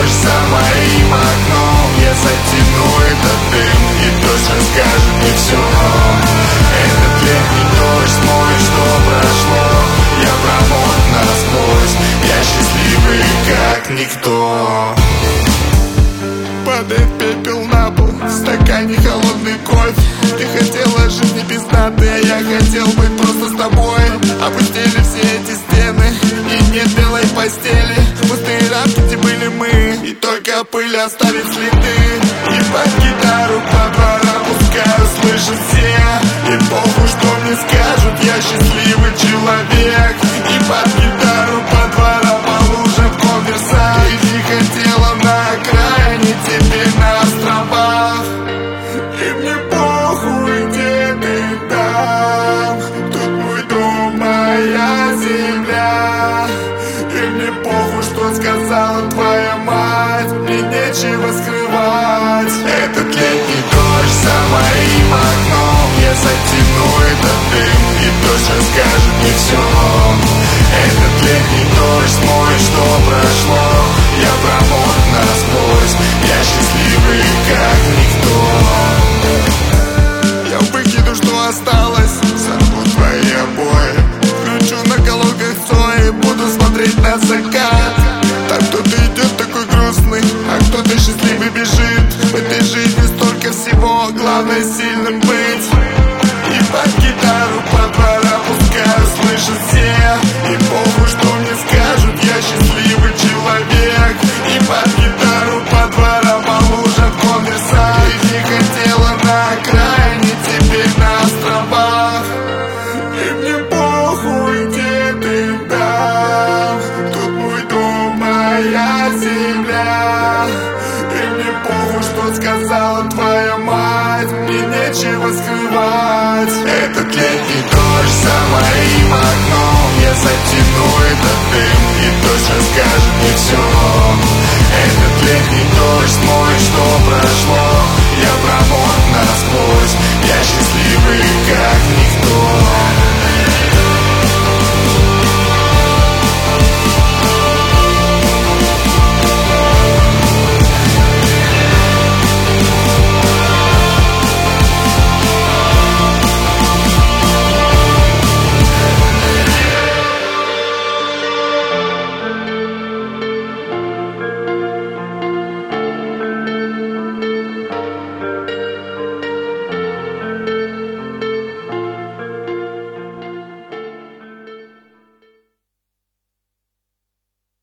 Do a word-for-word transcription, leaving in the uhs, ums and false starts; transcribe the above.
дождь за моим окном. Я затяну этот дым, и дождь расскажет мне все. Этот летний дождь мой, что прошло, я промок насквозь, я счастливый как никто. Падает пепел на пол, в стакане холодный кофе. Ты хотела жизни без даты, а я хотел быть просто с тобой. Опустили все эти стены, и нет белой постели. Пустые рамки, где были мы, и только пыль оставит следы. И под гитару по дворам пускаю, слышат все. И похуй, что мне скажут, я счастливый человек. И под гитару по дворам по лужам конверса. Ты не хотела на окраине, теперь на островах. И мне похуй, где ты там. Тут мой дом, моя земля. И мне похуй, что сказала твоя мать. Мне нечего скрывать. Этот летний дождь за моим окном, я затяну этот дым, и дождь расскажет мне все. Этот летний дождь мой, что прошло, я промок насквозь, я счастливый как никто. Я выкину, что осталось, сорву твои обои, включу на колонках Цои, буду смотреть на закат. Так кто-то идет такой грустный, а кто-то счастливый бежит. В этой жизни столько всего, главное сильным быть. И под гитару по дворам пускаю, слышат все. И похуй, что мне скажут, я счастливый человек. И под гитару по дворам по лужам конверса. Ты не хотела на окраине, теперь на островах. И мне похуй, где ты там. Тут мой дом, моя земля. И мне похуй, что сказала твоя мать. Мне нечего скрывать. Этот летний дождь за моим окном, я затяну этот дым, и дождь расскажет мне все. Этот летний дождь мой, что прошло, я промок насквозь, я счастливый как никто.